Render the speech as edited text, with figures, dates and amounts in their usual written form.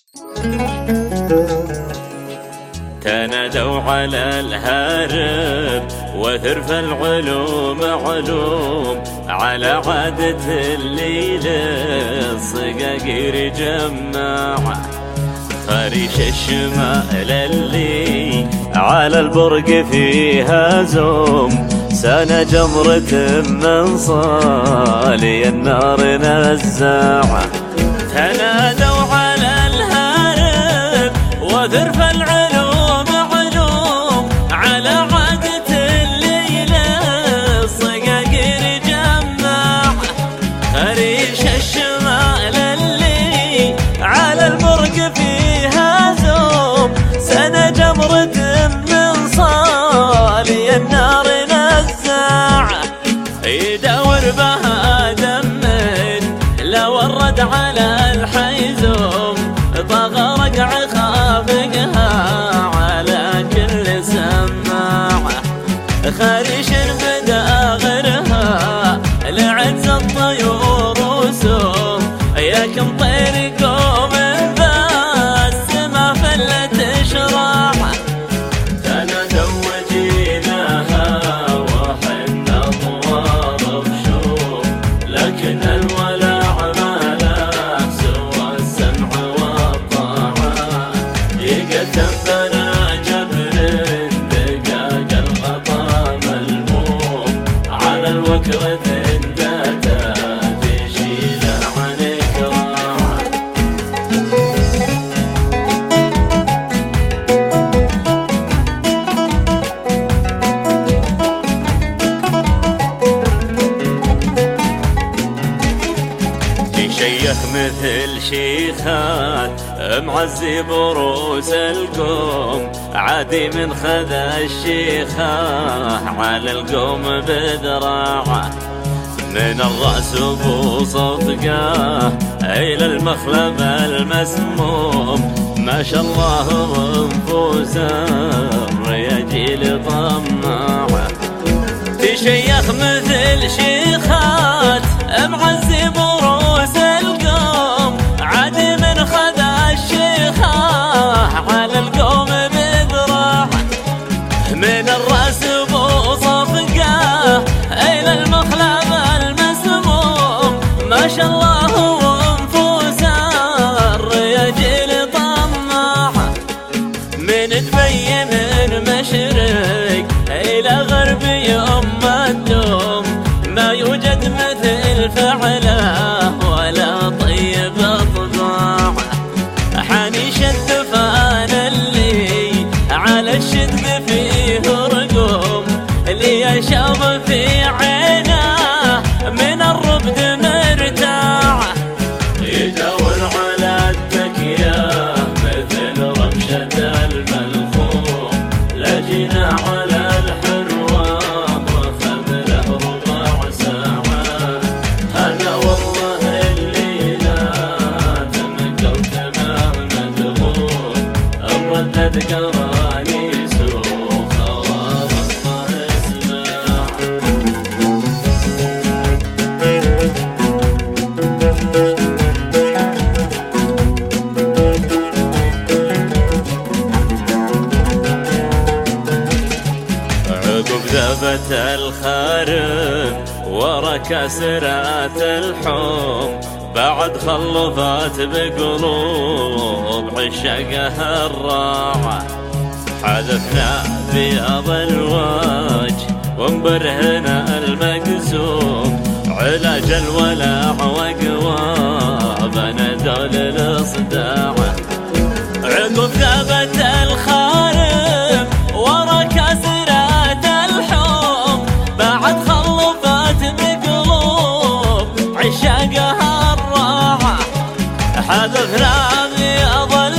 تنادوا على الهارب وثرف العلوم علوم، على عادة الليل الصقاقير جماعة. خريش الشمال اللي على البرق فيها زوم، سنة جمرة من صالي النار نزاعة. تنادوا على الهارب وثرف العلوم علوم، على عادة الليل الصقاقير جماعة. خريش الشمال اللي على البرق فيها زوم، سنة جمرة من صالي النار نزاعة. يدور بها دمن لو الرد على الحيزوم، طغى رقع خافقها على كل سماعة. خريش بدا غيرها لعز الطيور وسوم، ياكم طير قوم بس ما فلت شراعة. تنادوا وجيناها وحنا طوار بشوم، لكن الولع ما له سوى السمع والطاعة. يقدم بنا جبر دقاق الغطا ملموم، على الوكرة ذاته تشيل عن كراعة. شيخ مثل شيخات معزي بروس القوم، عادي من خذا الشيخة على القوم بذراعه. من الرأس بصدقه إلى المخلب المسموم، ما شاء الله انفوس الرياجيل طماعه. شيخ مثل شيخات معزي بروس القوم، عادي من خذا الشيخة على القوم بذراعه. من الرأس بصفقه إلى المخلب المسموم، ما شاء الله وانفوس الرياجيل طماعه. من دبي من مشرق إلى غرب يوم الدوم، ما يوجد مثل فعله ولا طيب طباعه. حنيش الدفان اللي على الشدق فيه رقوم، اللي يشاب في عينه من الربد مرتاعه. يدور على التكيه مثل رمشة الملخوم، لجنا على الحروة وخذ له ربع ساعة. أنا والله الليلة تمكرت ما مدغول، أردت كراني سوق وغطى اسماع. عقب ذبت الخارم ورا كسرات الحوم، بعد خلفات بقلوب عشاقها الراعة. حذفنا بياض الوجه ومبرهنا المقسوم، علاج الولع وقوابنا دول الصداعة. عقب ذبت الخارم ورا كسرات الحوم، بعد خلفات بقلوب عشاقها الراعة. حذفنا بياض